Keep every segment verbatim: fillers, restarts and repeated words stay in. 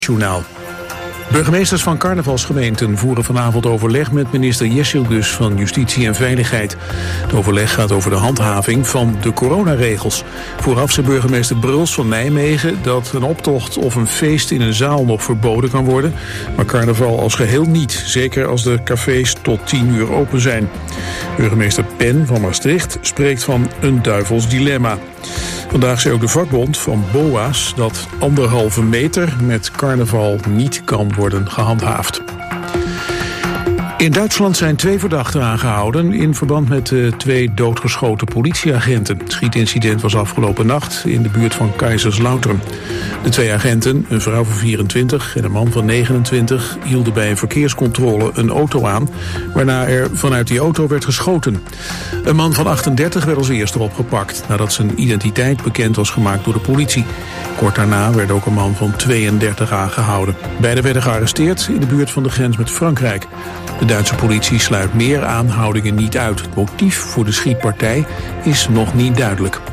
Journaal. Burgemeesters van carnavalsgemeenten voeren vanavond overleg met minister Jessilgus van Justitie en Veiligheid. Het overleg gaat over de handhaving van de coronaregels. Vooraf zei burgemeester Bruls van Nijmegen dat een optocht of een feest in een zaal nog verboden kan worden, maar carnaval als geheel niet, zeker als de cafés tot tien uur open zijn. Burgemeester Pen van Maastricht spreekt van een duivels dilemma. Vandaag zei ook de vakbond van B O A's dat anderhalve meter met carnaval niet kan worden gehandhaafd. In Duitsland zijn twee verdachten aangehouden in verband met de twee doodgeschoten politieagenten. Het schietincident was afgelopen nacht in de buurt van Kaiserslautern. De twee agenten, een vrouw van vierentwintig en een man van negenentwintig, hielden bij een verkeerscontrole een auto aan, waarna er vanuit die auto werd geschoten. Een man van achtendertig werd als eerste opgepakt, nadat zijn identiteit bekend was gemaakt door de politie. Kort daarna werd ook een man van tweeëndertig aangehouden. Beiden werden gearresteerd in de buurt van de grens met Frankrijk. De Duitse politie sluit meer aanhoudingen niet uit. Het motief voor de schietpartij is nog niet duidelijk.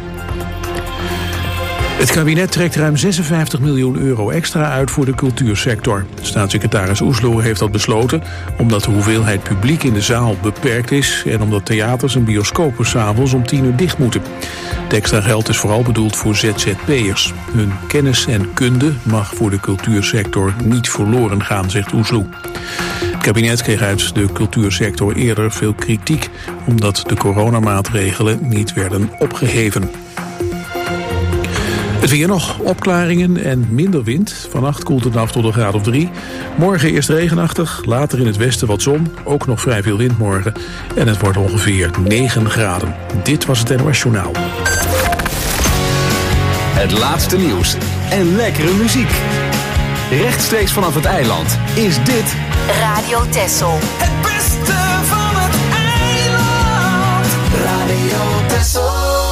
Het kabinet trekt ruim zesenvijftig miljoen euro extra uit voor de cultuursector. Staatssecretaris Oesloe heeft dat besloten omdat de hoeveelheid publiek in de zaal beperkt is en omdat theaters en bioscopen 's avonds om tien uur dicht moeten. Het extra geld is vooral bedoeld voor Z Z P'ers. Hun kennis en kunde mag voor de cultuursector niet verloren gaan, zegt Oesloe. Het kabinet kreeg uit de cultuursector eerder veel kritiek omdat de coronamaatregelen niet werden opgeheven. Het weer nog, opklaringen en minder wind. Vannacht koelt het af tot een graad of drie. Morgen eerst regenachtig, later in het westen wat zon. Ook nog vrij veel wind morgen. En het wordt ongeveer negen graden. Dit was het N O S Journaal. Het laatste nieuws en lekkere muziek. Rechtstreeks vanaf het eiland is dit Radio Texel. Het beste van het eiland. Radio Texel.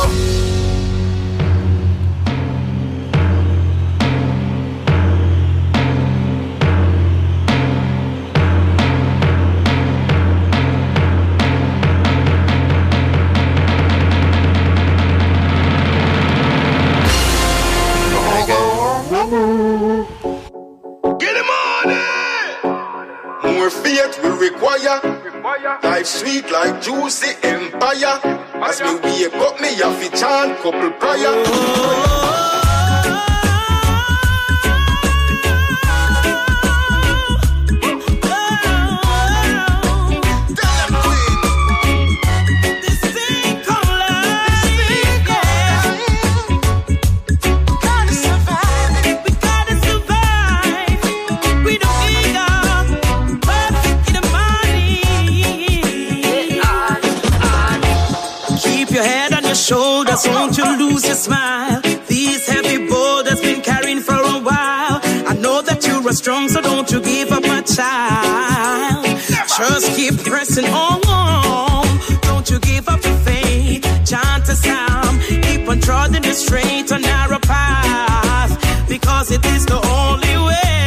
Life sweet like juicy empire. As me wake up, me have to chant couple prayer. Shoulders, won't you lose your smile? These heavy boulders been carrying for a while. I know that you are strong, so don't you give up, my child. Just keep pressing on. Don't you give up your faith. Chant a psalm. Keep on trotting the straight and narrow path, because it is the only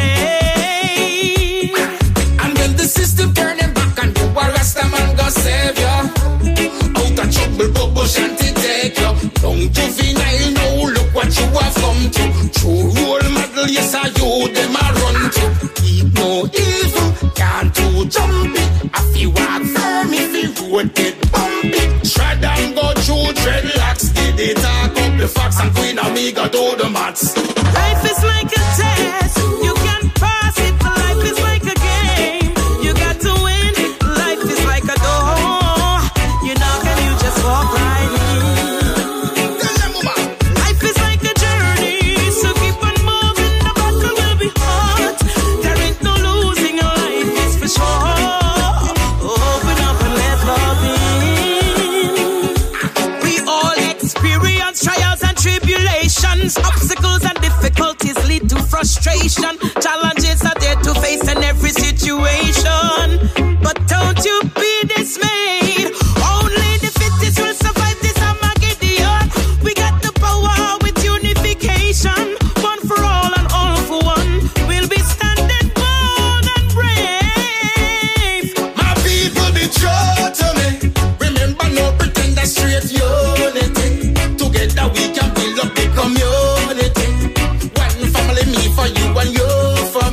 way. And when the system turning back and you are Rastaman, God save you. Out of trouble, bubble shanty. Don't juvenile, now look what you have come to. True role model, yes, I you, them I run to. Keep no evil, can't do jumpy. I feel walk firm if you road get bumpy. Shred and go through dreadlocks. Did they talk up the facts and Queen Amiga do the maths. Life is like a test, you can pass it. Life is like a game, you got to win. Life is like a door, you knock and you just walk right in. Obstacles and difficulties lead to frustration. Challenges are there to face in every situation. But don't you be dismayed. Only the fittest will survive this Armageddon. We got the power with unification. One for all and all for one. We'll be standing bold and brave. My people be true to me. Remember, no pretend that straight unity. Together we can build up the community. One family, me for you and you for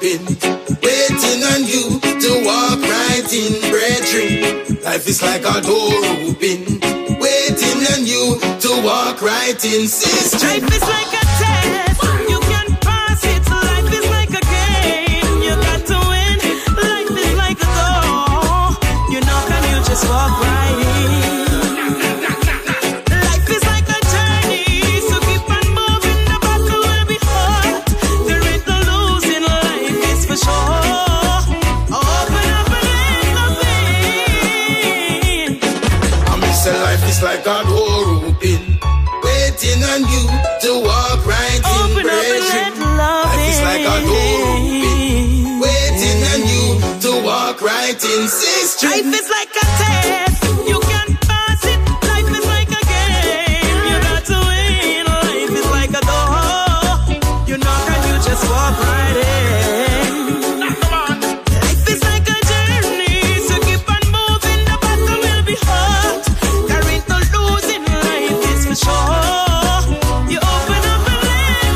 open, waiting on you to walk right in, brethren. Life is like a door open, waiting on you to walk right in, sister. Life is like a test, you can pass it. Life is like a game, you got to win. Life is like a door, you knock and you just walk right in. Life is like a journey, so keep on moving. The battle will be hard. There ain't no losing, life is for sure. Open up and let nothing. I mean, say life is like a door open, waiting on you to walk right in, Open up and brethren. let love Life is like a door open, waiting on you to walk right in, sister. Life is like a test, you can pass it. Life is like a game, you got to win. Life is like a door, you knock and you just walk right in. Life is like a journey, so keep on moving. The battle will be hard. There ain't no losing, life is for sure. You open up and let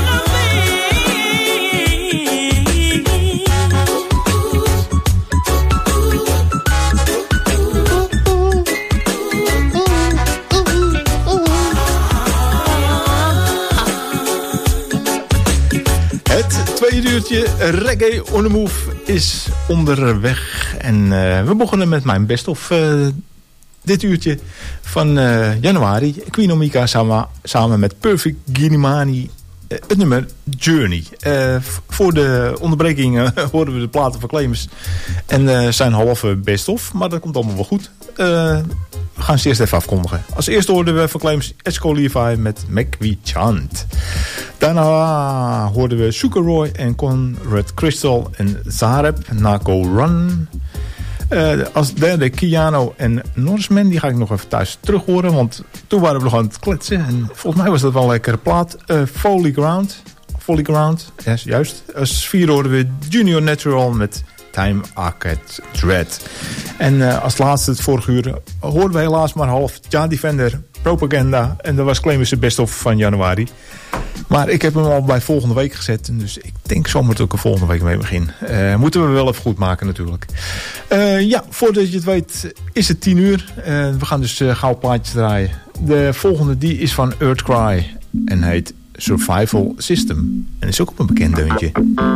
Het tweede uurtje Reggae on the Move is onderweg. En uh, we begonnen met mijn best-of uh, dit uurtje van uh, januari. Queen Omika samen, samen met Perfect Gilimani. Uh, het nummer Journey. Uh, v- voor de onderbreking uh, horen we de platen van Clemens. En uh, zijn halve best-of. Maar dat komt allemaal wel goed. Uh, we gaan ze eerst even afkondigen. Als eerste hoorden we van Clemens Esco Levi met Make We Chant. Daarna hoorden we Sugar Roy en Conrad Crystal en Zareb, Nako Run. Uh, als derde Kiano en Norseman. Die ga ik nog even thuis terug horen. Want toen waren we nog aan het kletsen. En volgens mij was dat wel een lekkere plaat. Uh, Foley Ground. Foley Ground. Yes, juist. Als vier hoorden we Junior Natural met Time Arcade Dread. En uh, als laatste het vorige uur hoorden we helaas maar half Ja Defender Propaganda. En dat was Clemens' best-of van januari. Maar ik heb hem al bij volgende week gezet. Dus ik denk zomaar dat ik er volgende week mee begin. Uh, moeten we wel even goed maken natuurlijk. Uh, ja, voordat je het weet is het tien uur. Uh, we gaan dus uh, gauw plaatjes draaien. De volgende die is van Earthcry. En heet Survival System. En is ook op een bekend deuntje.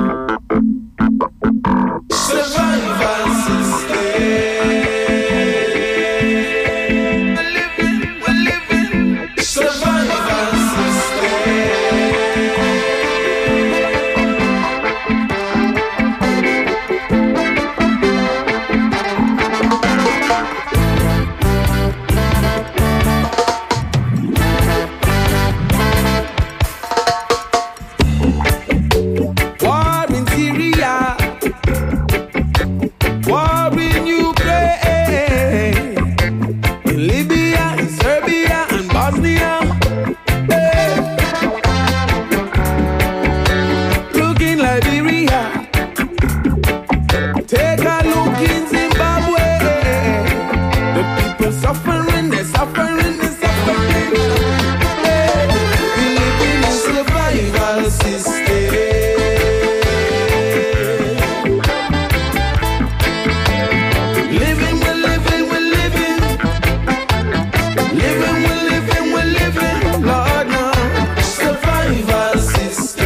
Survival system. We're living, we're living. Survival system. War in Syria. War in Ukraine, in Libya, in Serbia, and Bosnia. Hey. Look in Liberia. Take a look in Zimbabwe. The people suffering, they're suffering, they're suffering. Hey. We live in a survival system. Living, we're living, we're living. Living, we're living, we're living. Lord, no. Survival system.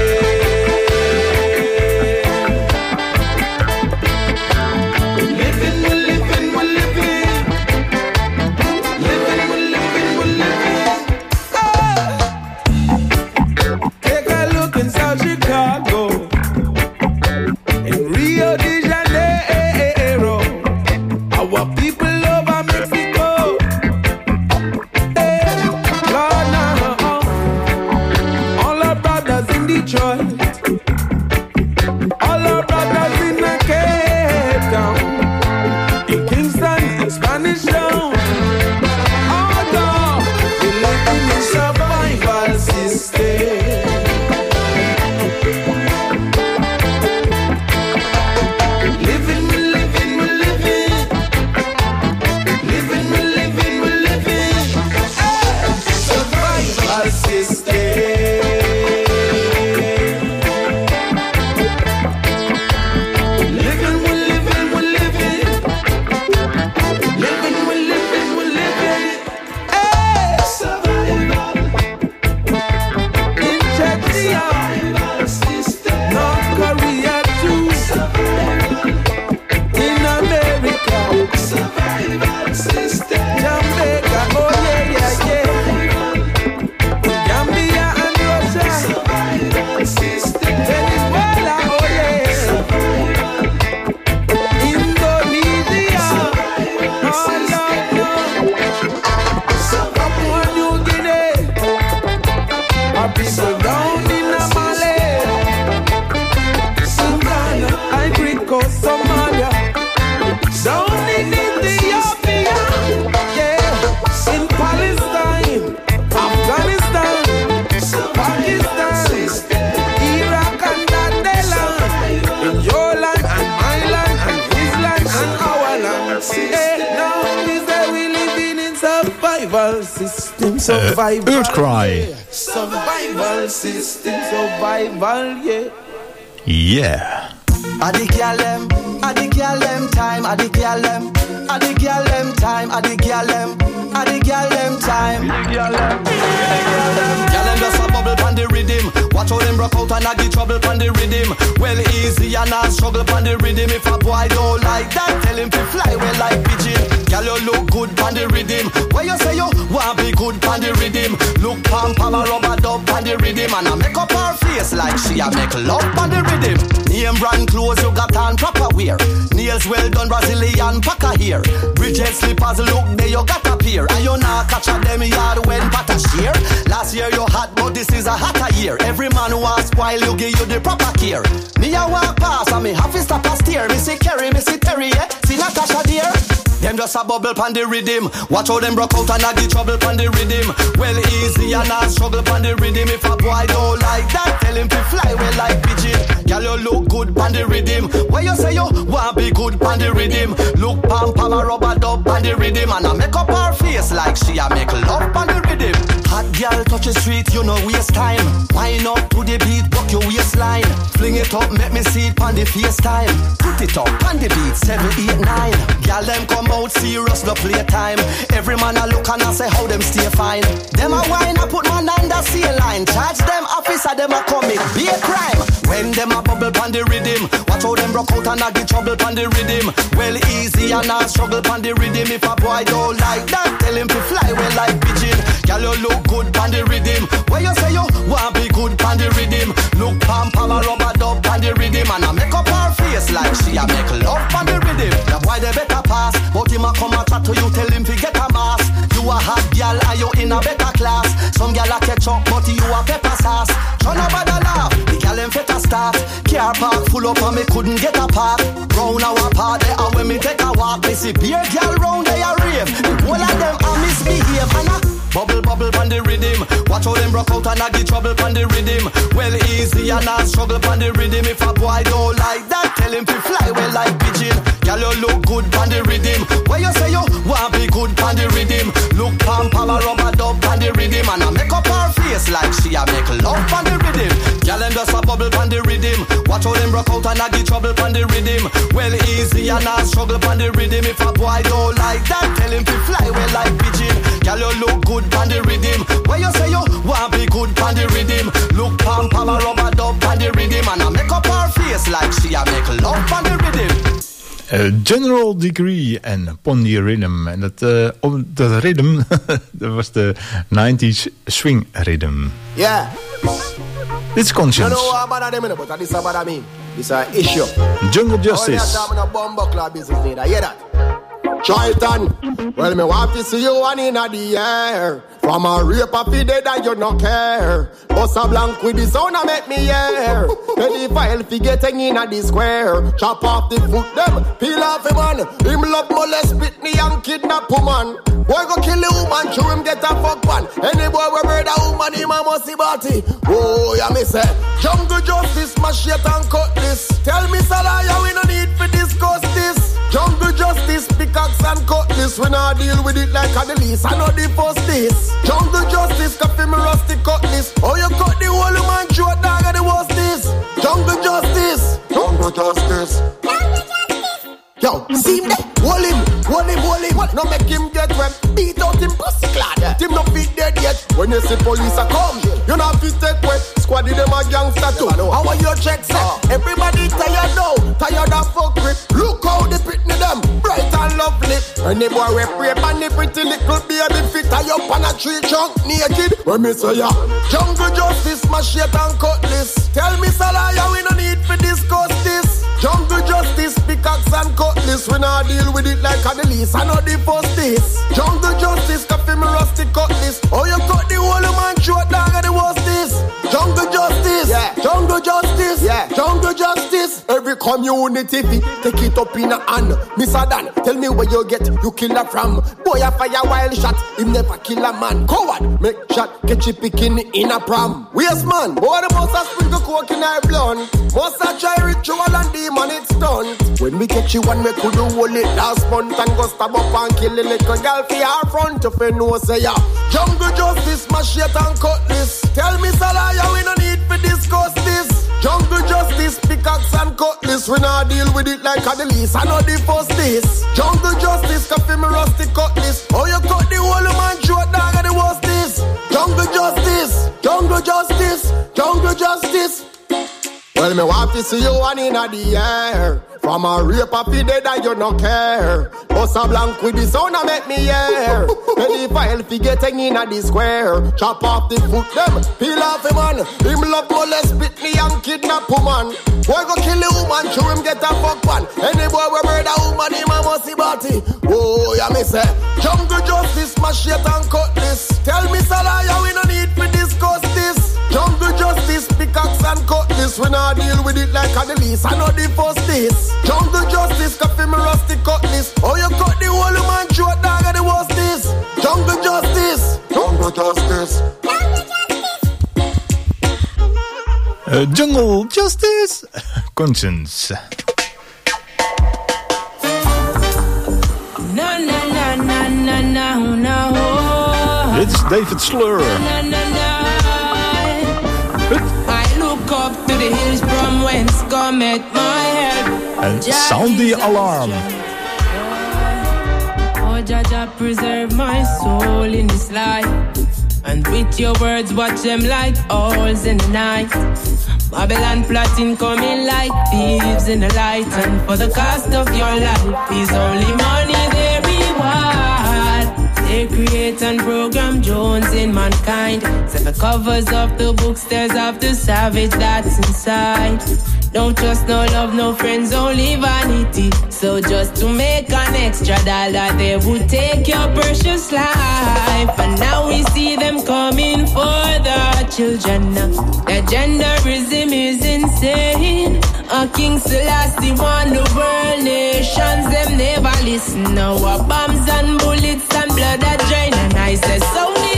Living, we're living, we're living. Living, we're living, we're living. Ah. Take a look in South Chicago. In Rio de Janeiro. Our people over Mexico. Hey, Lord, now, all our brothers in Detroit, all our brothers in Cape Town, in Kingston, in Spanish Town. Oh, God, we live in a survival system. Living, we're living, we're living. Living, we're living, we're living. Hey, survival system. Uh, Earthcry. Survival system, survival, yeah. Yeah. I the girl them, I the girl them time, I the girl them, I the girl them time, I the girl them, I the girl them time. Girl them, girl them just a bubble pon the rhythm. Watch how them rock out and I get trouble pon the rhythm. Well easy and I struggle pon the rhythm. If a boy don't like that, tell him to fly well like pigeon. Girl you look good pon the rhythm. Where you say you want be good pon the rhythm? Look pam pam a rubber dub pon the rhythm, and I make up her face like she a make love pon the rhythm. Name brand clothes you got on proper wear. Nails well done Brazilian packer here. Bridget slippers look there you got a pair. And you not catch a them yard when pata share. Last year you hot but this is a hotter year. Every man who wants spoil you give you the proper care. Me a walk past and me have to stop a steer. Me see Kerry, me see Terry, yeah. See Natasha dear. Them just a bubble pon the rhythm. Watch how them broke out and I get trouble pon the rhythm. Well easy and I struggle pon the rhythm. If a boy don't like that, tell him to fly well like pigeon. Girl you look good pon the rhythm. Where you say you want be good pon the rhythm? Look pam pam a rubber dub pon the rhythm, and I make up her face like she a make love pon the rhythm. Hot girl touch the street, you know waste time. Wind up to the beat, buck your waistline. Fling it up, make me see it pon the FaceTime. Put it up pon the beat, seven, eight, nine. Girl them come out serious, no playtime. Every man a look and I say how them stay fine. Them a wine, I put man under sea line. Charge them officer, them a commit be a crime. When them a bubble pon the rhythm, watch how them rock out and I get trouble pon the rhythm. Well easy and I struggle pon the rhythm. If a boy don't like that, tell him to fly well like pigeon. Girl you look good pon the rhythm. Where you say you want be good pon the rhythm? Look pam pam a rubber dub pon the rhythm, and I make up her face like she a make love pon the rhythm. The boy they better pass, but him a come a chat to you, tell him to get a mask. You a hot girl, are you in a better class? Some girl a catch up, but you a pepper sauce. Turn over the laugh, the girl them fit a start. Car park full up and me couldn't get a park. Round our part there, and when me take a walk, me see beer girl round there a rave. The whole of them a misbehave, and I bubble bubble pon the rhythm. Watch how them rock out and I get trouble pon the rhythm. Well easy and I struggle pon the rhythm. If a boy don't like that, tell him to fly well like pigeon. Girl you look good pon the rhythm. Where you say you want be good pon the rhythm? Look pam pam a rubber dub pon the rhythm, and I make up her face like she a make love pon the rhythm. Girl them just a bubble pon the rhythm. Watch how them rock out and I get trouble pon the rhythm. Well easy and I struggle pon the rhythm. If a boy don't like that, tell him to fly well like pigeon. Girl you look good pon the rhythm. Where you say you want be good pon the rhythm? Look pam pam a rubber dub pon the rhythm, and I make up her face like she a make love pon the rhythm. Uh, General Degree en Pon the Rhythm. En dat, uh, op dat rhythm, dat was de nineties swing rhythm. Yeah. Dit is Conscience. You know what about them, but this is what I mean. This is an issue. Jungle Justice. Oh, yeah, I'm a club business leader. Hear that? Charlton, well, me want to see you one in the air. From a rape of the dead and you no care. Bust a blank with the sound and make me hear. Any file fi getting in a the square. Chop off the foot them, peel off a man. Him love molest, spit me and kidnap woman. Boy go kill a woman, show him get a fuck one. Any boy we murder a woman, him a must see body. Oh, yeah, me say, jungle justice, machete and cutlass. Tell me, Salaya, we no need to discuss this. Jungle justice, pickaxe and cutlass. We not deal with it like a the least. I know the first this. Jungle justice, coffee me rusty cutlass. Oh, you cut the whole man short dog and the worst this. Jungle justice, jungle justice. Yo, see him there, hold him, hold him, hold him. No make him get wet, beat out him pussy clad. Him no fit dead yet. When you see police a come, you not fit take wet. Squad them a gangster too. How are your checks set? Uh. Everybody tired now, tired of fuck with. Look how they pitney them, bright and lovely. When the boy we pray and the pretty little baby fit tie up on a tree trunk naked. When me say ya, jungle justice, machete and cutlass. Tell me Salaya, we no need to discuss this. Jungle justice, pickaxe and cutlass. We not deal with it like a the least. I know the first this. Jungle justice, coffee me rusty cutlass. Oh, you cut the whole man short dog and the worst this. Jungle justice, yeah. Jungle justice, yeah. Jungle justice. Every we community fi take it up in a hand. Mister Dan, tell me where you get you killer from. Boy a fire wild shot, him never kill a man. Coward, make shot, catch you picking in a pram. Yes man, boy the most a sprinkle coke in our blood. Most a try ritual and demon it's done. When we catch you one, we could do hold it last month and go stab up and kill the little girl for our front if you know say ya. Jungle justice, machete and cutlass. Tell me Salaya, we no need to discuss this. Jungle justice, pickaxe and cutlass. We not deal with it like a the least. I know the first this. Jungle justice, coffee me rusty cutlass. Oh you cut the whole man short dog and the worst this. Jungle justice, jungle justice, jungle justice. Well, me want to see you one in the air. From a rape of the dead and you no care. Bust a blank with the sound and make me hear. When the file fi getting in the square. Chop off the foot them, peel off the man. Him love molest, spit me and kidnap woman. Boy go kill the woman, show him get a fuck one. Any boy we murder woman, him a musty body. Oh, yeah me say, jungle justice, machete and cutlass. Tell me Salaya, we no need to discuss this. Jungle justice, pickaxe and cutlass. We not deal with it like a the least. I know the first this. Jungle justice, coffee me rusty cutlass. Oh you cut the whole man short dog and the worst this. Jungle justice, jungle justice. Uh, jungle justice, conscience. Na na na na na na na. Dit is David Slur. Na na na. I look up to the hills from whence cometh my help. And sound the alarm. Oh, Jaja, preserve my soul in this life. And with your words, watch them like owls in the night. Babylon plotting coming like thieves in the light. And for the cost of your life is only money they reward. They create and program Jones in mankind. Set the covers of the books, there's of the savage that's inside. Don't trust, no love, no friends, only vanity. So just to make an extra dollar, they would take your precious life. And now we see them coming for the children. Their genderism is insane. A King Selassie want the world nations, them never listen. Now a bombs and bullets and blood are drain. And I say, sound the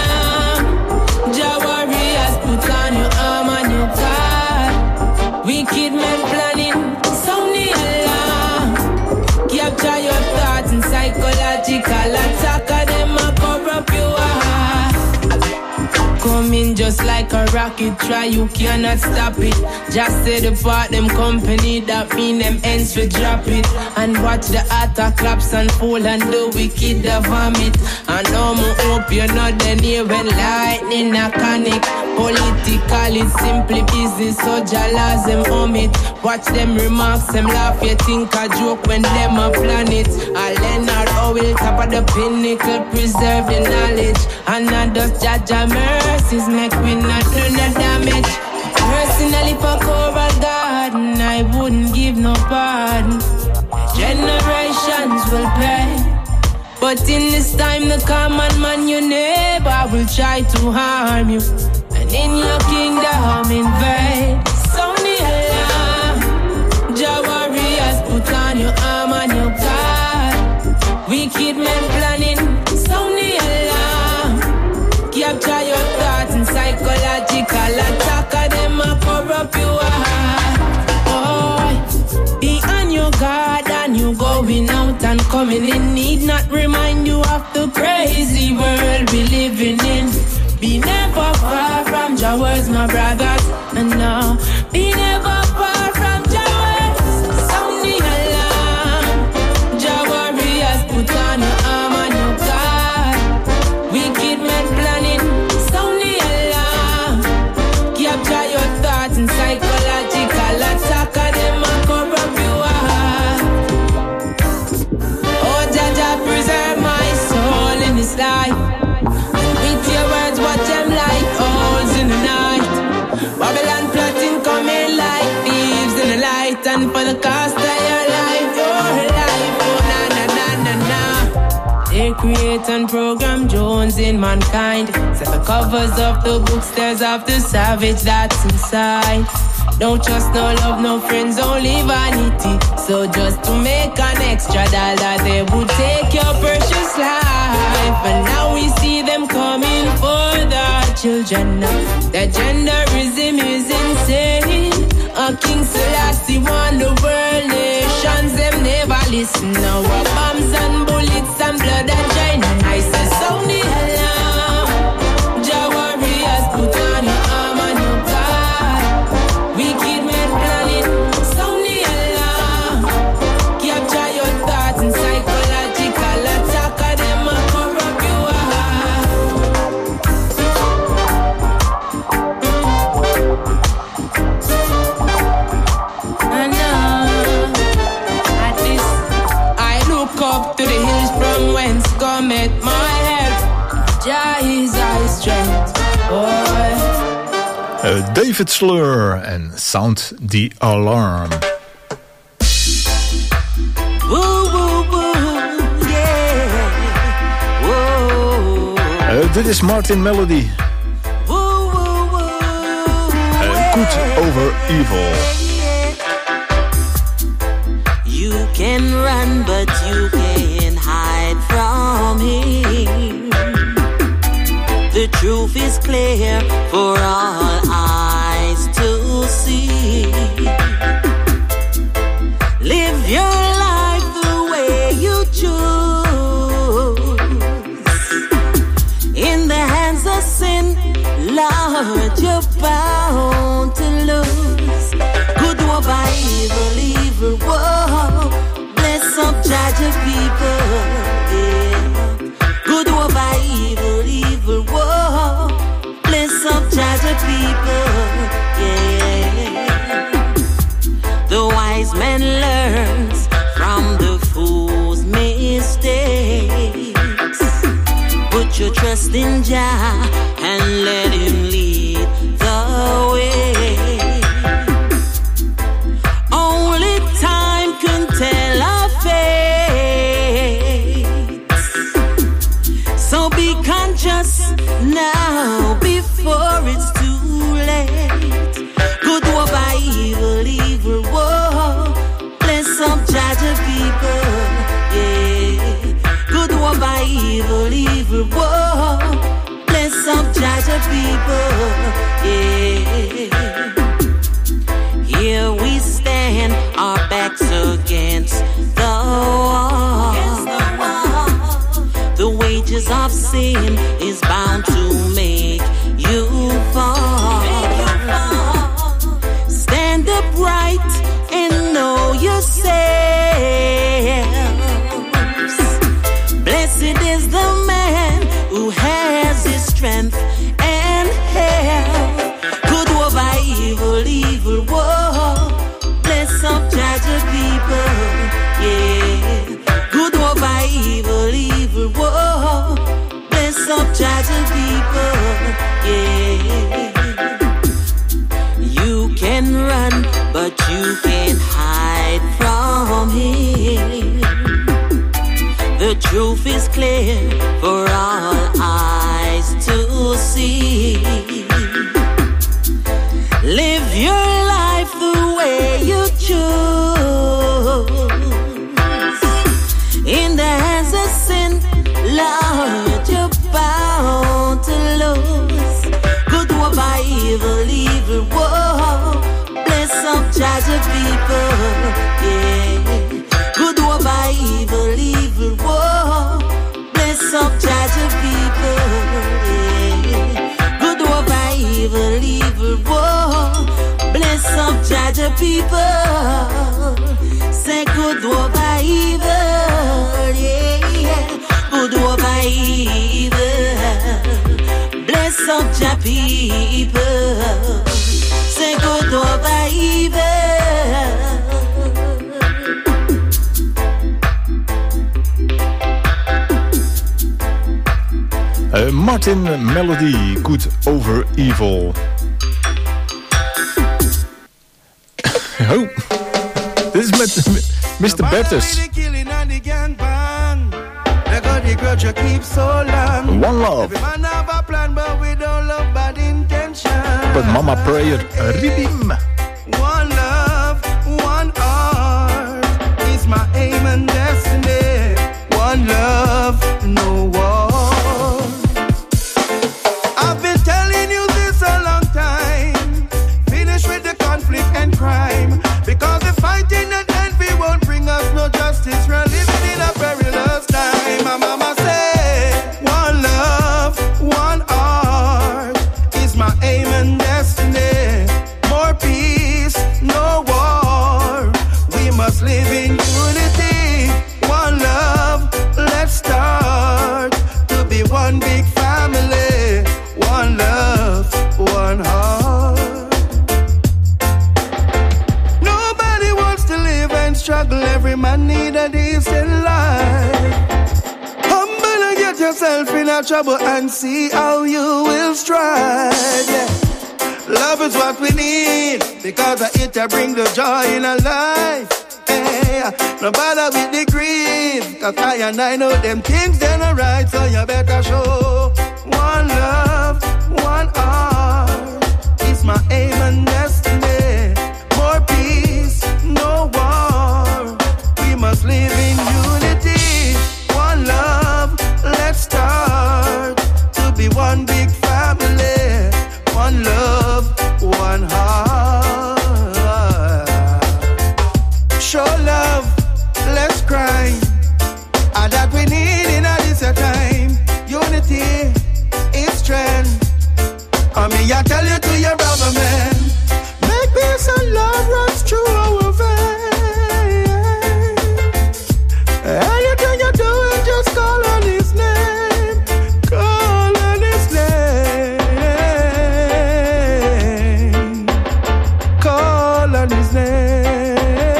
alarm. Jah warriors, put on your arm and your card. Wicked men planning, sound the alarm. Capture your thoughts and psychological attack of them a corrupt your heart. Coming just like a rocket, try you cannot stop it. Just say the part them company, that mean them ends for drop it. And watch the attack collapse and fall and the wicked the vomit. And now I hope you're not the near when lightning a connect. Political it's simply business, so jalas them home it. Watch them remarks, them laugh, you think a joke when them a plan it. I Leonard Howell, top of the pinnacle, preserve the knowledge. And not just judge our mercies, make we not do no damage. Personally for Coral Garden, I wouldn't give no pardon. Generations will pay. But in this time, the common man, your neighbor will try to harm you. And in your kingdom, invade. Sound the alarm. Jah warriors, put on your arm and your guard. Wicked men planning. Sound the alarm. Capture your thoughts and psychological attack of them a corrupt you heart. Oh, be on your guard and you going out and coming in. Need not remind you of the crazy world we living in. Be never far from Jah words, my brothers. And now, be never far from Jah words. Sound the alarm. Jah warriors, put on your arm and your guard. Wicked men planning. Sound the alarm. Capture your thoughts and psychological attack of them and corrupt your heart. Oh, Jah Jah, preserve my soul in this life. Watch them like owls in the night. Babylon plotting coming like thieves in the light. And for the cost of your life, your life, oh na na na na na. They create and program Jones in mankind. Set the covers of the books, there's of the savage that's inside. Don't trust, no love, no friends, only vanity. So just to make an extra dollar, they would take your precious life. And now we see them coming for the children. That genderism is insane. A King Selassie won the world nations. Them never listen. Now bombs and bullets and blood and China. I say sound the alarm. Jah warriors put on your arm and your guard. Wicked men planning. Sound the alarm. Capture your thoughts and psychological attack. Of them a corrupt your heart. And uh, at this, I look up to the hills from whence cometh my help. Jah is our strength, boy. Uh, David Slur en Sound the Alarm. Woo, woo, woo, yeah. Whoa. Uh, dit is Martin Melody. Woo, woo, woo. Uh, Good Over Evil. You can run, but you can't hide from him. The truth is clear for all eyes to see. Live your life the way you choose. In the hands of sin, Lord, you're bound to lose. Good over evil, evil war. Bless up, judge of people, yeah. Good over evil, evil war. Bless up, judge of people, yeah. The wise man learns from the fool's mistakes. Put your trust in Jah and let him lead the way. Only time can tell our fate. So be conscious now before it's too late. Good over evil, evil war. Bless up, judge of people, yeah. Good over evil, evil war. Bless up, judge of people, yeah. Here we stand, our backs against the wall. The wages of sin is bound to make you fall. Stand upright and know yourselves. Blessed is the man who has his strength and health. Good over evil, evil war. Bless up, judge of people, yeah. Good over evil, evil war. Bless up, judge of people, yeah. You can run, but you can't hide from him. The truth is clear for all eyes to see. Live your life the way you choose. In the hands of sin, Lord, you're bound to lose. Good over evil, evil war. Bless up, judge of people, yeah. Good over evil, evil war. Bless up, judge of people, yeah. Good over evil, evil war. Bless up, judge of people. Say good over evil, yeah. Good over evil. Bless up, judge people. Say good over evil. Uh, Martin Melody, Good Over Evil. Oh, dit is met mister Bertus. One Love. But Mama Prayer, Redeem. love, no war. I've been telling you this a long time. Finish with the conflict and crime, because the fighting and envy won't bring us no justice. We're living in a perilous time. My mama said, one love, one heart is my aim and destiny. More peace, no war. We must live in unity. One love, let's start to be one big family. One love, one heart. Nobody wants to live and struggle. Every man need a decent life. Humble and get yourself in a trouble and see how you will strive. Yeah. Love is what we need, because it will bring the joy in our life. Hey, no bother with the grief, cause I and I know them things they're not right, so you better show one love, one heart is my aim and destiny. More peace, no war. We must live in unity. One love, let's start to be one big family. One love, one heart. Show love, let's cry. And that we need in a this time. Unity is strength. I mean, I tell you to your brother, man. Make peace and love runs through our veins. Anything you're doing, just call on his name. Call on his name. Call on his name.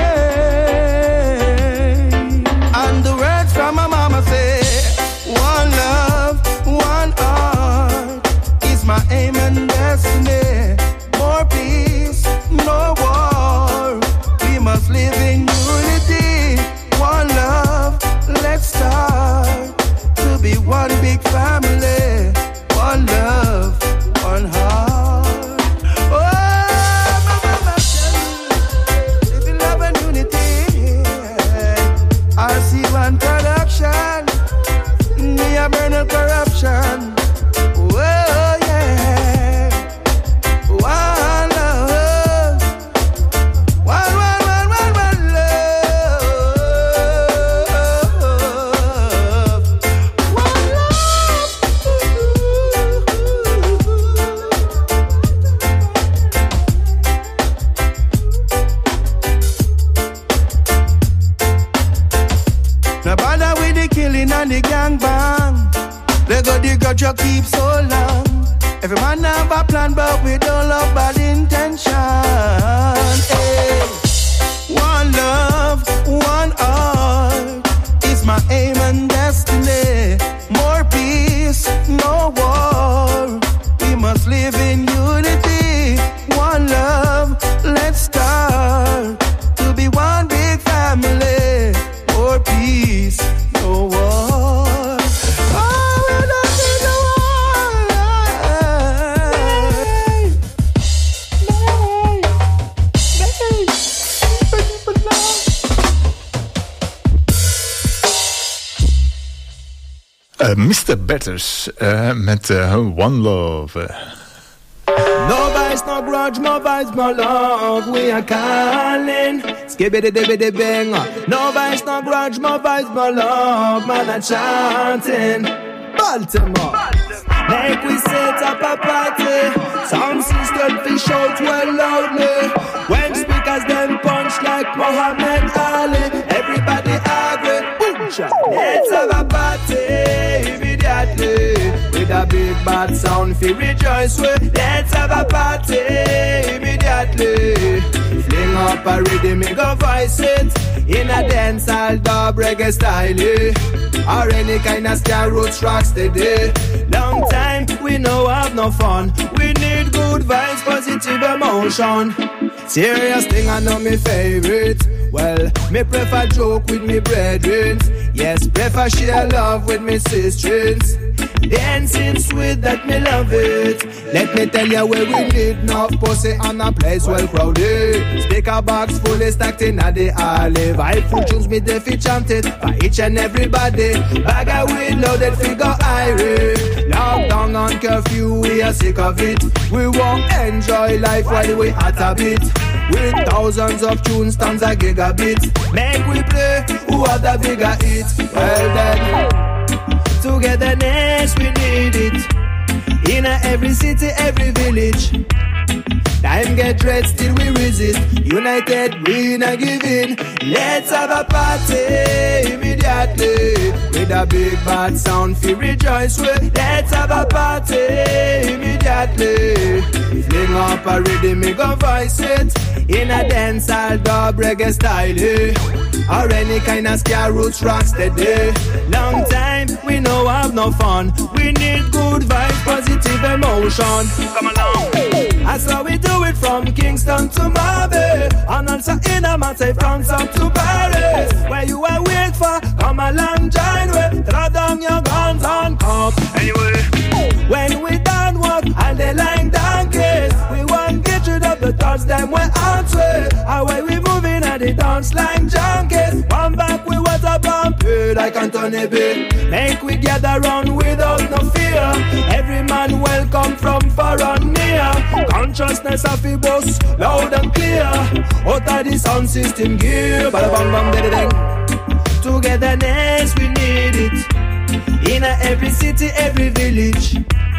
And the words from my mama say, one love, one heart is my aim and destiny. More peace, no war. We must live in unity. One love, let's start to be one big family. One love, one heart. Oh, my mama tell me, live in love and unity. R C one production, me a burn of corruption. Oh yeah, one love, one, one, one, one, one love, one love. No bother with the killing and the gang bang. They got the grudge you keep so long. Every man have a plan, but we don't love bad intention. Hey. One love, one heart is my aim and destiny. More peace, no war. We must live in unity. One love, let's start to be one big family. More peace, no war. Oh, we're not in the Uh, mister Betters uh, met uh, One Love. Uh. No vice, no grudge, no vice, no love. We are calling. Skibbity dibbity bang. No vice, no grudge, no vice, no love. Man, I'm chanting. Baltimore. Make we set up a party. Some system fish out well loudly. When speakers them punch like Muhammad Ali. Everybody agree. Let's have a party immediately. With a big bad sound fi rejoice with. Let's have a party immediately. Fling up a rhythm, me go voice it. In a dancehall dub reggae style, or any kind of star roots rock steady. Long time we no have no fun. We need good vibes, positive emotion. Serious thing I know me favorite. Well, me prefer joke with me brethren. Yes, prefer share love with me sisters. Dancing sweet that me love it. Let me tell you where we need enough pussy on a place well crowded. Speaker box fully stacked in a the alley. Vibe full tunes me the fi chant it for each and everybody. Bag of weed loaded figure irie. Lockdown on curfew, we are sick of it. We won't enjoy life while we at a bit. With thousands of tunes, tons of gigabit. Make we play, who are the bigger hit? Well then, togetherness we need it. In a every city, every village. Time get red, still we resist. United, we not giving. Let's have a party immediately. With a big bad sound, feel rejoice with. Let's have a party immediately. Fling up a rhythm, me go voice it. In a dance, I'll dub reggae style, eh? Or any kind of scare roots rock steady. Long time, we know have no fun. We need good vibes, positive emotion. Come along. That's how we do it from Kingston to Marbella. And also in a massive France up to Paris. Where you are wait for, come along, join with. Throw down your guns and come. Anyway, when we done work, and they like donkeys. We want get rid of the thoughts, them we're out way. Away we moving at the dance like junkies. One back we was a bumpy like Anthony B. Make we gather round without no fear. Every man welcome from far and near. Consciousness of the boss, loud and clear. Out of the sound system gear. Bada bang bang ding ding. Togetherness we need it. In a every city, every village.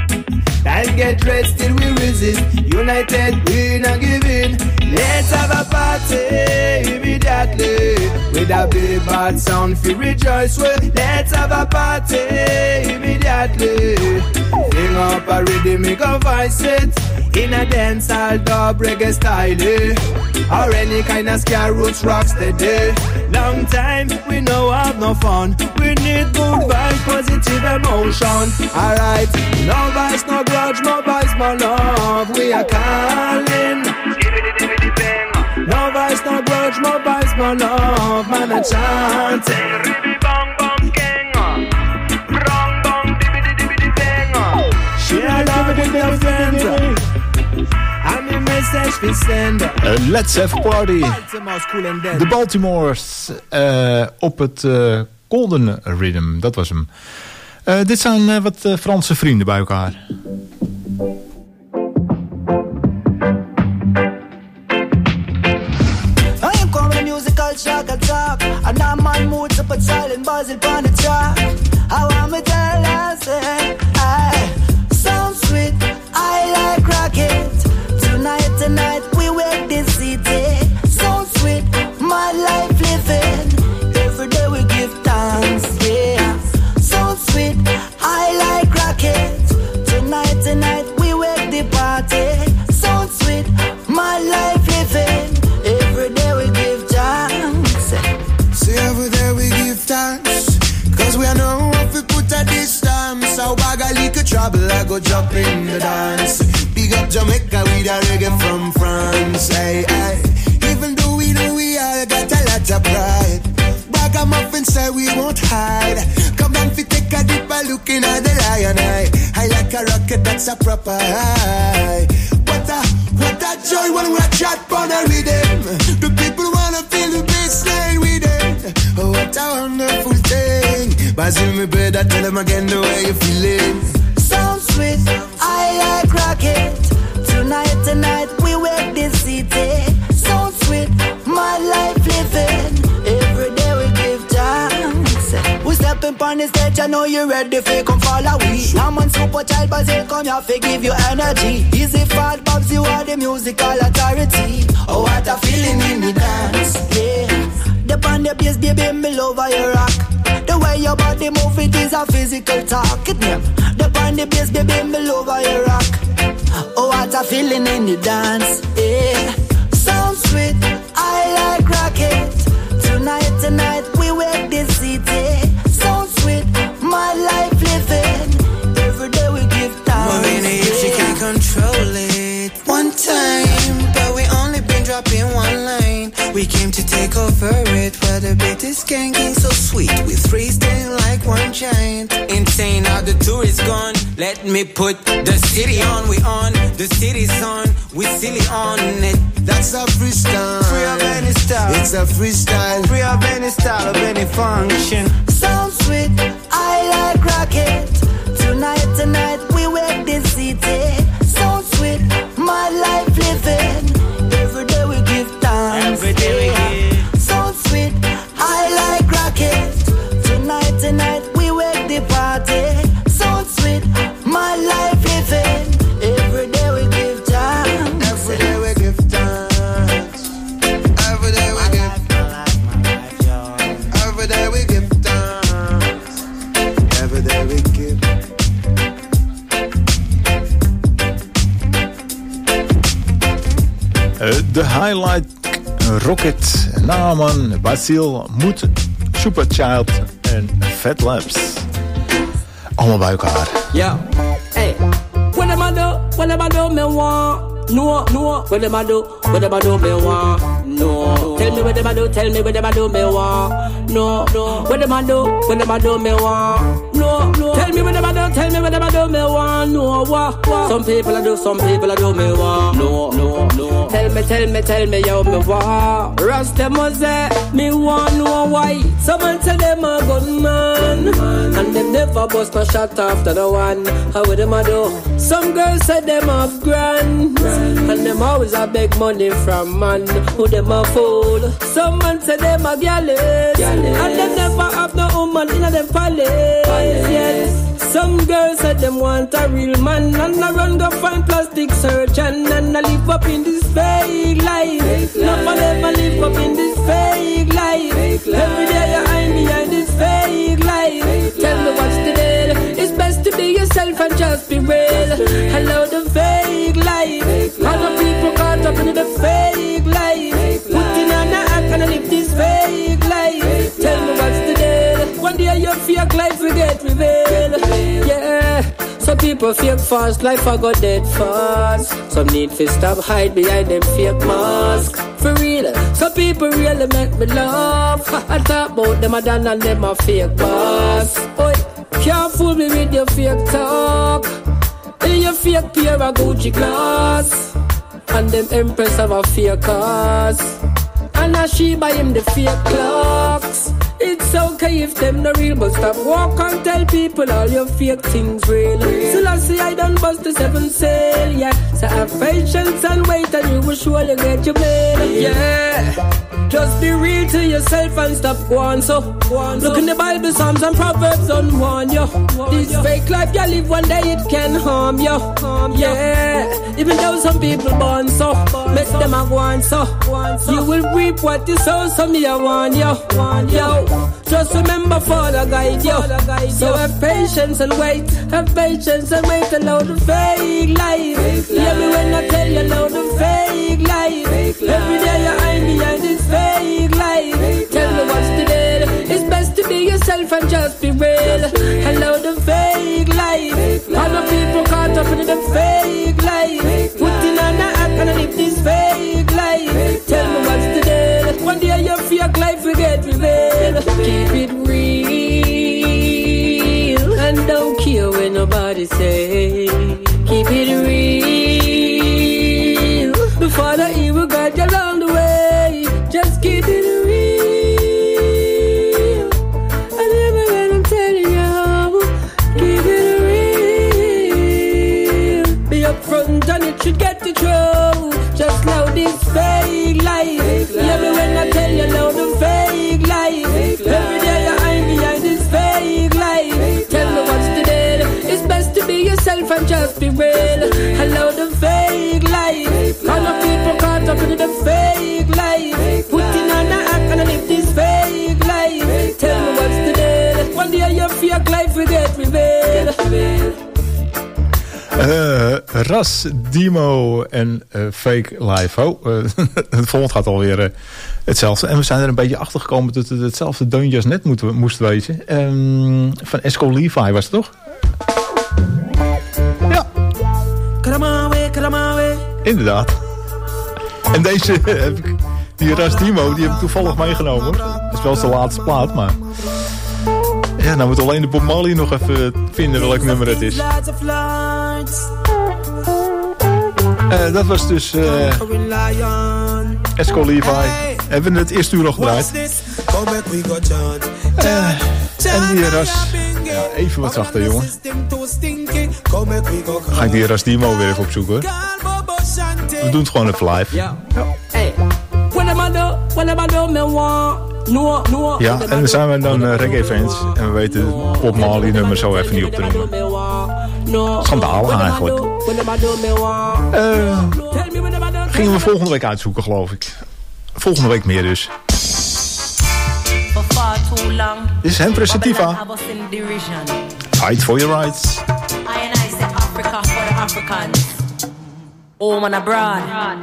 Time get red, still we resist. United, we not giving. Let's have a party immediately. With a big bad sound, feel rejoice with. Let's have a party immediately. Fling up a rhythm, make a voice it. In a dance, I'll dub reggae style, eh? Or any kind of scare roots rock steady. Long time, we know have no fun. We need good vibes, positive emotion. Alright, no vice, no grudge, no vice, no love. We are calling. No vice, no grudge, no vice, no love. Man, a chanting. Share love with your friends. Uh, let's have a party. De Baltimore's uh, op het uh, Golden Rhythm, dat was hem. Uh, dit zijn uh, wat uh, Franse vrienden bij elkaar. I am coming musical shock attack. And I'm my mood to put silent buzzing on the track. I want me tell you, say, I sound sweet, I like rocket. Tonight, tonight, we wake this city. So sweet, my life living. Every day we give thanks, yeah. So sweet, I like rockets. Tonight, tonight, we wake the party. So sweet, my life living. Every day we give thanks. See, every day we give thanks. Cause we know if we put a distance. So bag a little trouble, I go jump in the dance. Big up Jamaica with a reggae from France. Hey, hey. Even though we know we all got a lot of pride, Bagamuffin say we won't hide. Come down fi take a deeper look in at the lion eye. I like a rocket, that's a proper high. What a, what a joy when we chat on a rhythm. The people wanna feel the bassline with it. Oh, what a wonderful thing. Basil me brother, tell them again the way you feeling. Sound sweet, I like rocket. Tonight, tonight, we wake this city. So sweet, my life living. Every day we give thanks. We stepping on the stage, I know you ready for come follow we. Now man super child, but they come here for give you energy. Easy fat Bobs, you are the musical authority. Oh, what a feeling in the dance, yeah. The band, the bass, baby, me love how you rock. The way your body move, it is a physical talk. It name. The band, the bass, baby, me love how you rock. Oh, what a feeling in the dance, yeah. Sound sweet, I like rocket. Tonight, tonight, we wake this city. Sound sweet, my life living. Every day we give thanks. Marina, if she can't control it. One time, but we only been dropping one line. We came to take over it, but the beat is skanking so sweet. We three staying like one giant. Insane how the tour is gone. Let me put the city on. We on, the city's on. We silly on it. That's a freestyle. Free of any style. It's a freestyle. Free of any style, of any function. Sounds sweet, I like rocket. Tonight, tonight, we wake this city. Sounds sweet, my life living. Every day we give thanks. Every day we give. Sounds sweet, I like rocket. Tonight, tonight, we wake the party. Sounds sweet, my life living. Every day we give thanks. Every day we give thanks. Every day we give. Every day we give thanks. Every day we give. De Highlight Rocket, Naaman, Basil, Moed, Superchild en Fat Labs. Allemaal bij elkaar. Yeah. Hey. What am I do? What am I do? Me want. No, no. What am I do? What am I do? Me want. No. Tell me what am I do? Tell me what am I do? Me want. No, no. What am I do? What am I do? Me want. No, no. Tell me what am I do? Tell me what am I do? Me want. No, what? What? Some people I do, some people I do. Me want. No, no, no. Tell me, tell me, tell me, yo, me want. Rasta must say, me want no why. Someone say them a gunman, and them never bust no shot after the one. How would them a do? Some girls say them have grand, and them always a beg money from man. Who them a fool? Some man say them a gallus, and them never have no woman in them palace. Yes. Some girls say them want a real man, and I run go find plastic surgeon, and I live up in this fake life. None of them a live up in this fake life. Every day you hide behind this fake life. Tell me what's the deal? It's best to be yourself and just be real. Hello the fake life. Other people caught up in the fake life. Putting on the act and I live this fake life. Tell me what's the deal? One day your fake life will get revealed. Yeah. Some people fake fast, life I got dead fast. Some need to stop hide behind them fake mask. For real, some people really make me laugh. I talk about them a done and them a fake boss. Oi, can't fool me with your fake talk. In your fake pair of Gucci glass, and them empress have a fake cars, and now she buy him the fake clocks. It's okay if them the real, but stop walk and tell people all your fake things real. So I see I done bust the seven sail, yeah. So have patience and wait and you will surely get your mail, yeah. Just be real to yourself and stop going so. Look in the Bible, Psalms and Proverbs and warn you. This fake life you live, one day it can harm you. Yeah, even though some people born so, make them a go on so. You will reap what you sow, so me a warn you. Yo, just remember Father guide you. So have patience and wait, have patience and wait. Allow the fake life. Hear me when I tell you, allow the fake life. Every day you're hiding behind this fake life. Tell me what's the deal? It's best to be yourself and just be real. Allow the fake life. Other people caught up in the fake life. Putting on the act and I live this fake life. Tell me what's the deal? One day your fake life will get revealed. Keep it real and don't care what nobody say. Keep it real. The Father evil got you along the way. Just keep it real. And even when I'm telling you, keep it real. Be upfront and it should get the truth. Just now this fake life. Hear me when I tell you now the fake life. Every day you're hiding behind this fake life. Tell me what's the deal? It's best to be yourself and just be real. Allow the fake life. All the people caught up in the fake life. Putting on the act and I live this fake life. Tell me what's the deal? One day your fake life will get revealed. Uh, Ras, Demo en uh, Fake Life. Oh, uh, het volgende gaat alweer uh, hetzelfde. En we zijn er een beetje achter gekomen dat het hetzelfde deuntje als net moeten, moesten wezen. Um, van Esco Levi was het toch? Ja. Inderdaad. En deze heb ik Die Rasdimo, die heb ik toevallig meegenomen. Dat is wel zijn laatste plaat, maar... Ja, nou moet alleen de Bob Marley nog even vinden welk nummer het is. Uh, dat was dus uh, Esco Levi. Hebben we het eerste uur nog gedraaid. Uh, en die Ras... Ja, even wat zachter, jongen. Ga ik die Ras Dimo weer even opzoeken. We doen het gewoon even live. Ja, ja, en dan zijn we dan uh, reggae-fans. En we weten Bob Marley nummer zo even niet op te noemen. Schandalig eigenlijk. Uh, gingen we volgende week uitzoeken, geloof ik. Volgende week meer dus. Dit is Empress Sativa. Fight for your rights. I and I say Africa for the Africans. Home and abroad.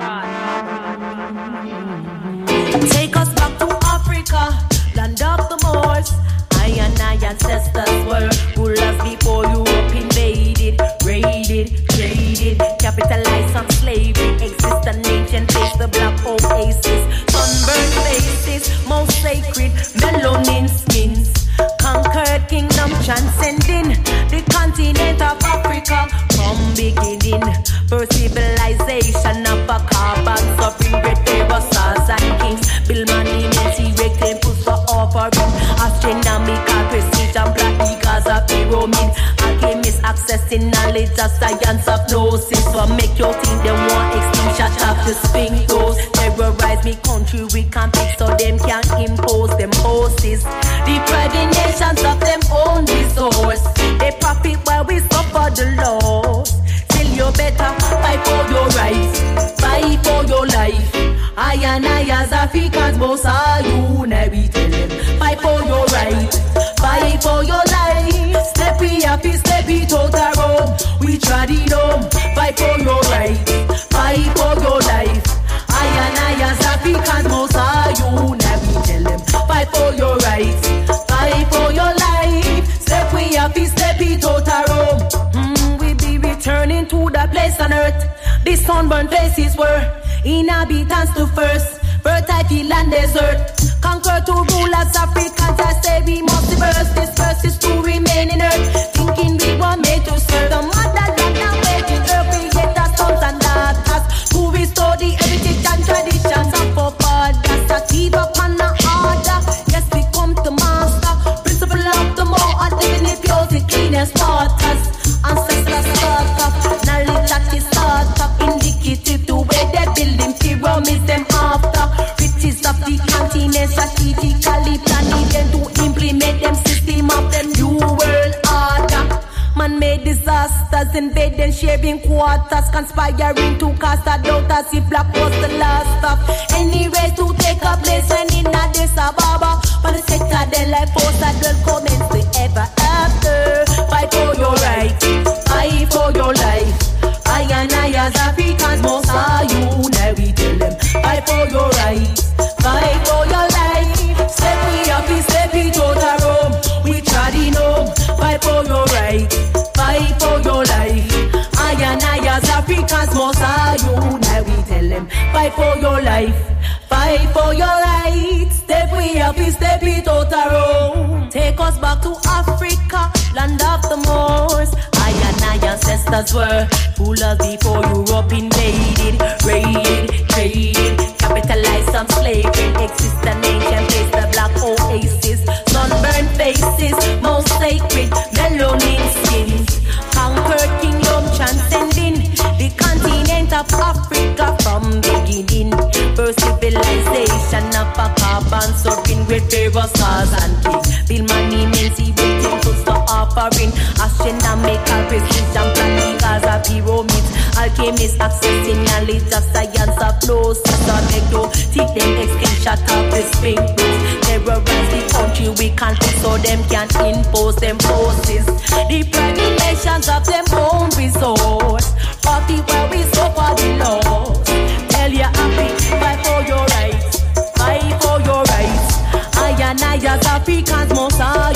Take us back to Africa, land of the Moors. I and I ancestors were rulers before Europe invaded, raided, traded, capitalized on slavery. Exist an ancient place, the black oasis, sunburned faces, most sacred, melanin skins. Conquered kingdom transcending the continent of Africa from beginning. First civilization of a carbon suffering great pharaohs, stars and kings. Build monuments, erect temples for offering. Astronomical precision, black eagles of pyramid. Alchemists accessing knowledge of science of gnosis. So make your team them want extinction of the sphincters. Terrorize me country we can't fix so them can impose them forces. Deprive the nations of them own resource. They profit while we suffer the loss. Still you better fight for your rights, fight for your life. I and I as Africans most are you. Now we tell them fight for your rights, fight for your life. Step we happy, step it out the road. We tried it home, fight for your rights, fight for your life. I and I as Africans most are you. Now we tell them fight for your rights, fight for your life. Step we happy, step it out the road. Mm, we be returning to the place on earth. The sunburned places were inhabitants to first. Fertile field and desert. Conquer to rule as Africans. I say we must reverse. This first is to remain in earth. Thinking we were made to serve the motherland and waiting earth. Create our sons and daughters to restore the heritage and traditions of our fathers. Sativa upon the order. Yes, we come to master. Principle of the more and living it pure, the cleanest waters. Ancestors start up. Knowledge that is start up. Indicative to where they're building pyramids them after. Riches of the continent strategically planning them to implement them system of them new world order. Man-made disasters invade them sharing quarters, conspiring to cast a doubt as if black was the last of any race to take a place when in Addis Ababa. For the sector they like force that will commence the ever after. Fight for your rights, fight for your life. I and I as Africans most are you. Now we tell them fight for your rights, fight for your life. Step we up, step it out the room. We tried in home, fight for your rights, fight for your life. I and I as Africans most are you. Now we tell them fight for your life, fight for your rights. Step we up, step it out the room. Take us back to Africa, land of the Moors. I and I ancestors were rulers before Europe invaded, raided, traded, capitalized on slavery. Exist an ancient place, the black oasis, sunburned faces, most sacred, melanin skins. Conquered kingdom transcending the continent of Africa from beginning. First civilization of a carbon surfing with pharaohs, stars and kings. Build monuments, even temples for offering. Astronomical precision, planning as a pyramids. Alchemists accessing knowledge of science of flow. So make you take them extinction of the sphincters. Terrorize the country we can't fix so them can impose them forces. Deprive the nations of them own resource. Party where we suffer the loss. Tell you happy, fight for your rights, fight for your rights. I and I as Africans must are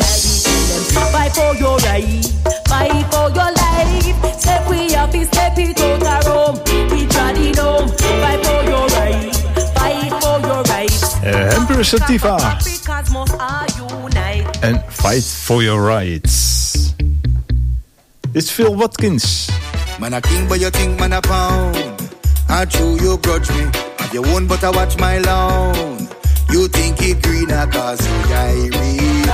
united. Fight for your right, fight for your life. Step we up, step it out the room. We tried it home. Fight for your right, fight for Queen Latifah. En Fight for Your Rights. Dit is Phil Watkins. Man a king but you think man a pound. I true you grudge me. Have your own but I watch my lawn. You think it greener cause you irate.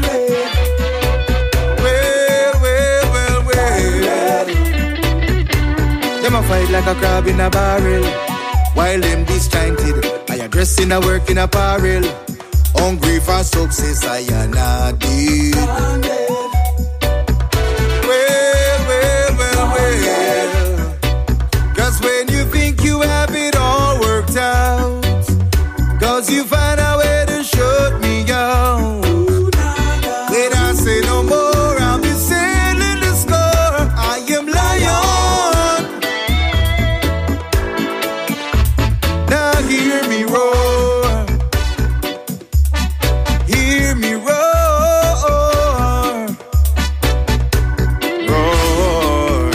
Well, well, well, well. Them a fight like a crab in a barrel. While them disjointed, I address in a work in apparel. Hungry for success, I am not dead. Well, well, well, well. Cause when you think you have it all worked out, cause you find a way to shut me out. When I say no more, I'll be settling the score. I am lion. Now hear me roar. Hear me roar. Roar.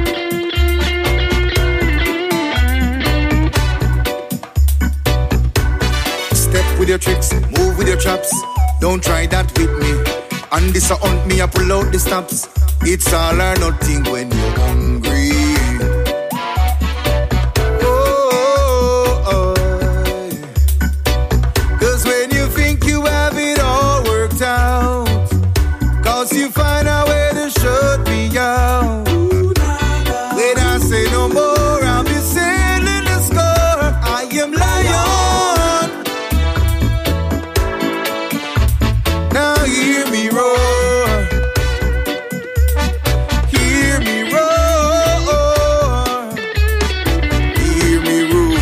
Step with your tricks, move with your traps. Don't try that with me. On this a hunt me, I pull out the stops. It's all or nothing when you're hungry. You find a way to shut me out. When I say no more, I'll be settling the score. I am lion. Now hear me roar. Hear me roar. Hear me roar.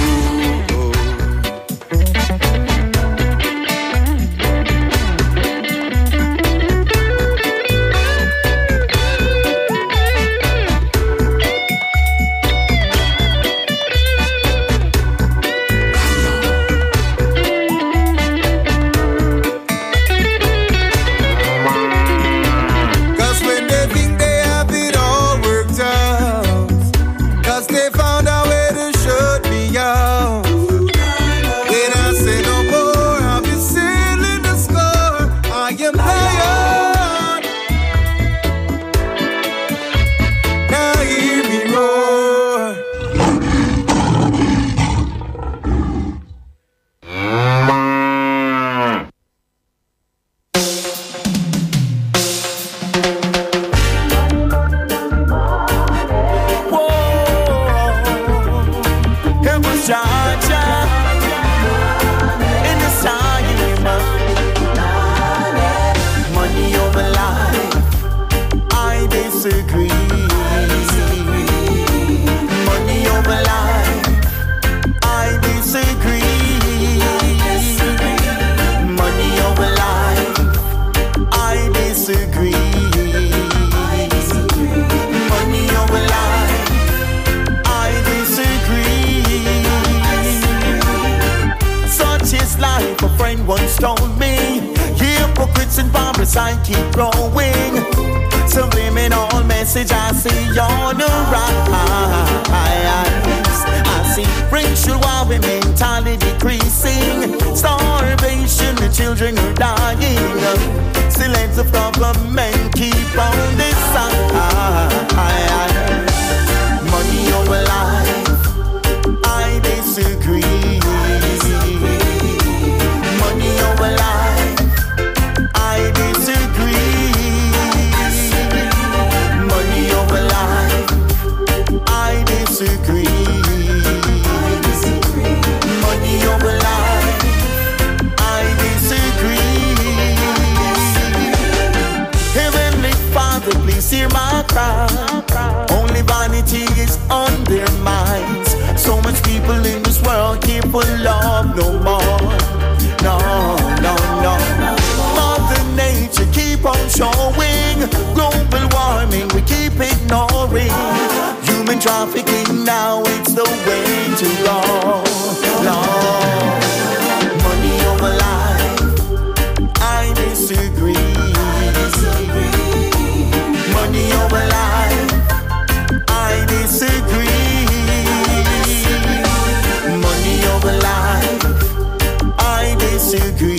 Trafficking now, it's the way to go. Lord, money over life, I disagree. Money over life, I disagree. Money over life, I disagree.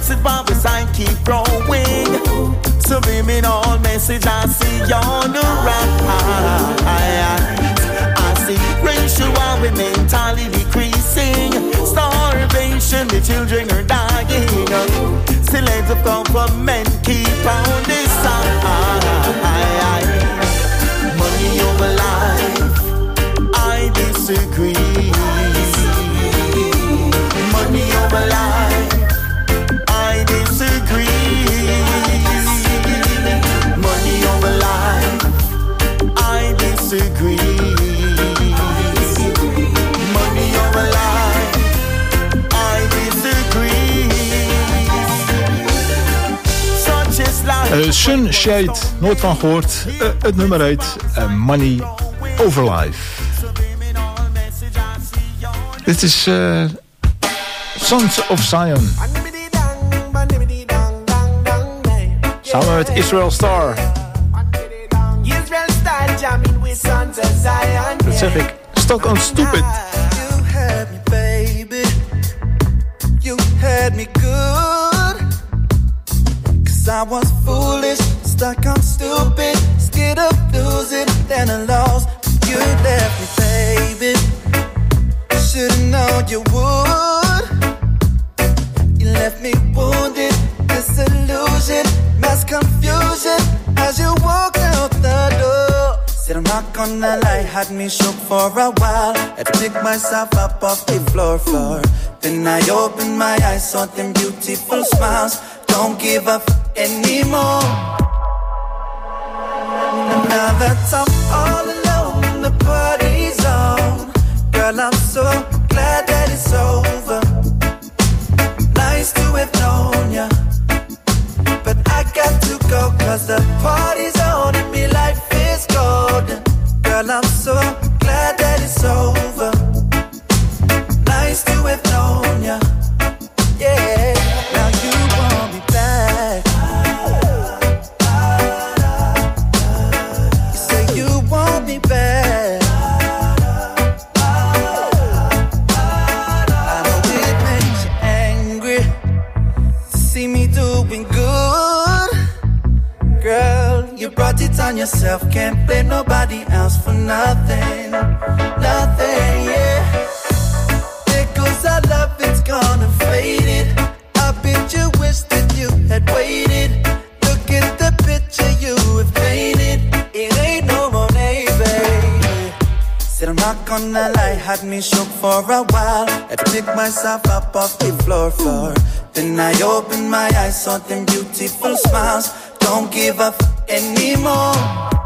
while the sign keep growing. Subliminal message I see on the rise. I see racial while we mentally decreasing. Starvation, the children are dying. Slaves of government keep on this side. Money over life, I disagree. Money over life, I disagree. Money over life, I disagree. Money over life, I disagree. Such is life. Uh, Sunshade, nooit van gehoord. Uh, het nummer heet uh, Money Over Life. Dit is uh, Sons of Zion. Samen met Israel Star. Dat zeg ik. Stuck on Stupid. You had me, baby. You had me good. Cause I was foolish, stuck on stupid. Scared of losing, then I lost. You left me, baby. Should've known you would. You left me wounded, disillusioned, mass confusion as you walked out the door. Said I'm not gonna lie, had me shook for a while. Had to pick myself up off the floor, floor. Then I opened my eyes, saw them beautiful smiles. Don't give up anymore. Now that I'm all alone, the party's on. Girl, I'm so glad that it's over. Nice to have known ya, but I got to go cause the party's on and me life is golden. Girl, I'm so glad that it's over. Nice to have known ya, yeah. Now you want me back. You say you want me back. I know it makes you angry to see me doing good. Girl, you brought it on yourself. Can't blame nobody else for nothing. Nothing, yeah. There goes our love, it's gonna fade it. I bet you wish that you had waited. Look at the picture you have painted. It ain't no more baby. Said I'm not gonna lie, had me shook for a while. Had to pick myself up off the floor, floor. Then I opened my eyes, saw them beautiful smiles. Don't give up anymore.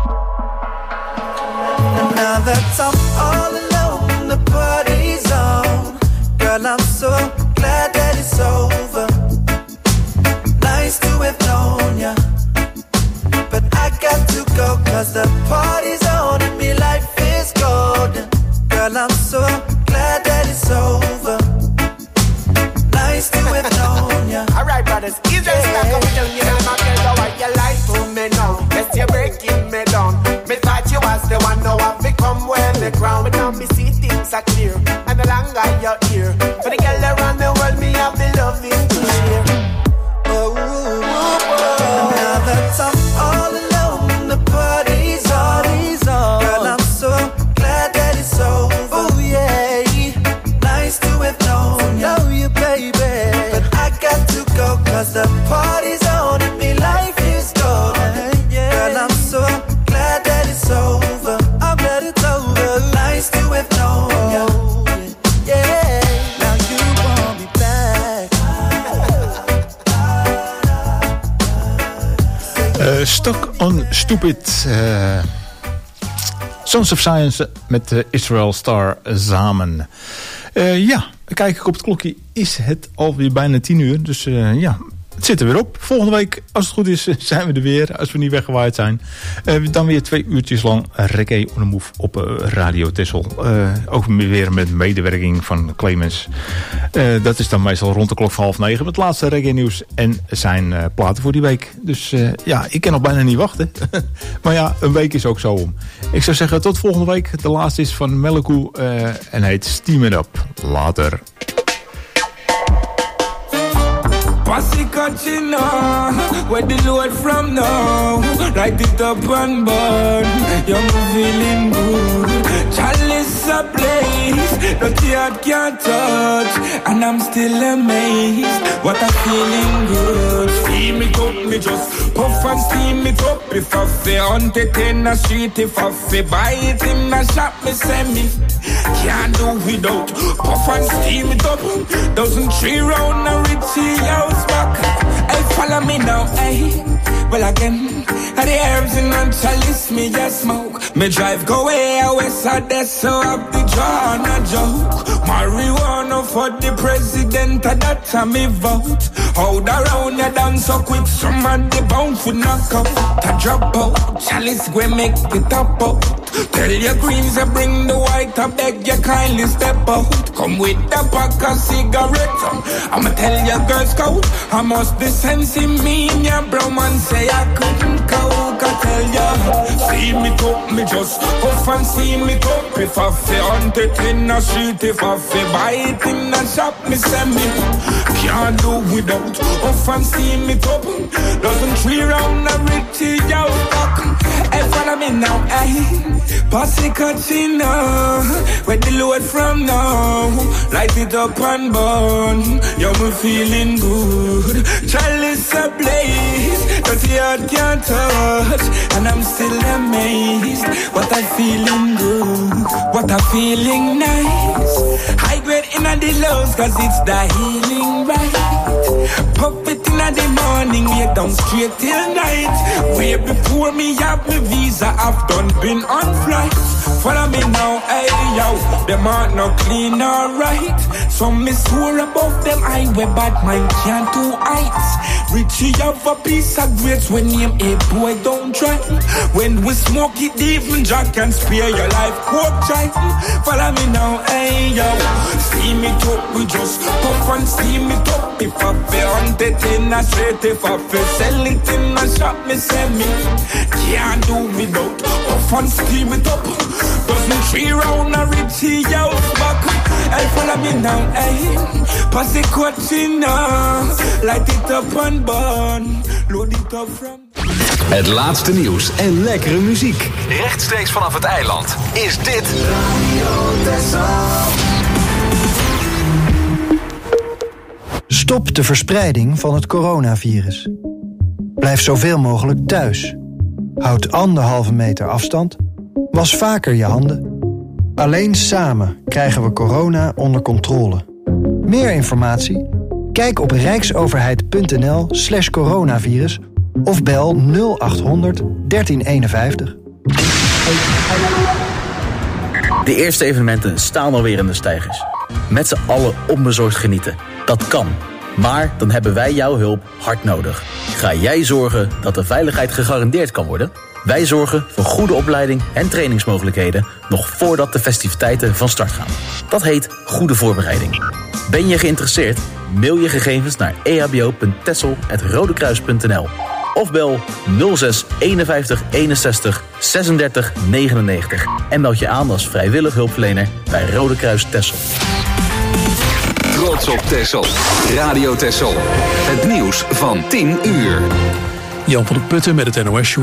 And now that I'm all alone, the party's on. Girl, I'm so glad that it's over. Nice to have known ya, but I got to go cause the party's on and me life is golden. Girl, I'm so glad that it's over. Nice to have known ya. Alright, brothers, is there stuck up down? You know, my girl, go what you like to me now. Yes, you're breaking me down. Me thought you was the one, now I've become well the ground. But now me see things are clear, and the longer you're here. For the girl around the world, me have the loving to share. Oh, oh, oh. Now that I'm all alone, the party's on. Girl, I'm so glad that it's over. Oh, yeah. Nice to have known ya. Know you, baby. But I got to go cause the party's on and me life is golden. Yeah. Girl, I'm so glad that it's over. I'm glad it's over. Nice to have known ya. Yeah. Now you want me back. Uh, Stuck on Stupid. Uh, Sons of Science met uh, Israel Star samen. Uh, ja, kijk ik op het klokje, is het alweer bijna tien uur. Dus uh, ja, het zit er weer op. Volgende week, als het goed is, zijn we er weer. Als we niet weggewaaid zijn. Uh, dan weer twee uurtjes lang reggae on the move op uh, Radio Texel. Uh, ook weer met medewerking van Clemens. Uh, dat is dan meestal rond de klok van half negen. Met het laatste reggae nieuws en zijn uh, platen voor die week. Dus uh, ja, ik kan nog bijna niet wachten. Maar ja, een week is ook zo om. Ik zou zeggen, tot volgende week. De laatste is van Meliku uh, en heet Steam It Up. Later. Posse catching on, where the load from now. Light it up and burn, you're feeling good. Chalice ablaze, dirty heart can't touch, and I'm still amazed. What I'm feeling good. Steam it up, me just puff and steam it up. If I feel hunt it in the street, if I feel buy it in the shop, me say me can't do without. Puff and steam it up, dozen tree round the Richie house back. Hey, follow me now, hey. Well again, and the herbs in the chalice, me just smoke. Me drive go away, I west side, that's so up the draw on a joke. Marijuana for the president, and that time me vote. Hold around you dance so quick, some of the bound for knock out. To drop out, chalice we make the top out. Tell your greens I bring the white, I beg you kindly step out. Come with the pack of cigarettes, I'ma tell your girls go. I must be sense in me and your bro man say I couldn't go. I tell ya, see me top, me just puff and see me top. If I feel hunt it in the street, if I feel buy it in the shop, me say me can't do without. Puff and see me top, doesn't tree round the Richie out back. Hey, follow me now, hey. Posse catching on, where the load from now. Light it up and burn, yo me feeling good. Chalice ablaze, dirty heart can't touch, and I'm still amazed. What I feeling good, what I feeling nice. High grade inna the lows, cause it's the healing right. Pop it inna the morning, lay down straight till night. Way before me have me visa, I've done been on flight. Follow me now, hey yo, them aren't no clean or right. Some me swore above them highway, but mine can't do heights. Richie have a piece of grapes when name a boy don't try. When we smoke it, even Jack can spare your life, coke try. Follow me now, hey yo, steam it up, we just puff and steam it up. If I feel hunt it in a street, if I feel sell it in a shop, me say me can't do without. Puff and steam it up, doesn't tree round a Richie house back. Hey, follow me now, hey. Pass the coaching now, light it up and burn, load it up from. Het laatste nieuws en lekkere muziek. Rechtstreeks vanaf het eiland is dit Radio Tessel. Stop de verspreiding van het coronavirus. Blijf zoveel mogelijk thuis. Houd anderhalve meter afstand. Was vaker je handen. Alleen samen krijgen we corona onder controle. Meer informatie? Kijk op rijksoverheid.nl slash coronavirus of bel nul achthonderd dertien eenenvijftig. De eerste evenementen staan alweer in de steigers. Met z'n allen onbezorgd genieten. Dat kan. Maar dan hebben wij jouw hulp hard nodig. Ga jij zorgen dat de veiligheid gegarandeerd kan worden? Wij zorgen voor goede opleiding en trainingsmogelijkheden nog voordat de festiviteiten van start gaan. Dat heet goede voorbereiding. Ben je geïnteresseerd? Mail je gegevens naar e h b o punt tessel apenstaartje rodekruis punt n l of bel nul zes eenenvijftig eenenzestig zesendertig negenennegentig en meld je aan als vrijwillig hulpverlener bij Rode Kruis Texel. Trots op Texel. Radio Texel. Het nieuws van tien uur. Jan van der Putten met het N O S.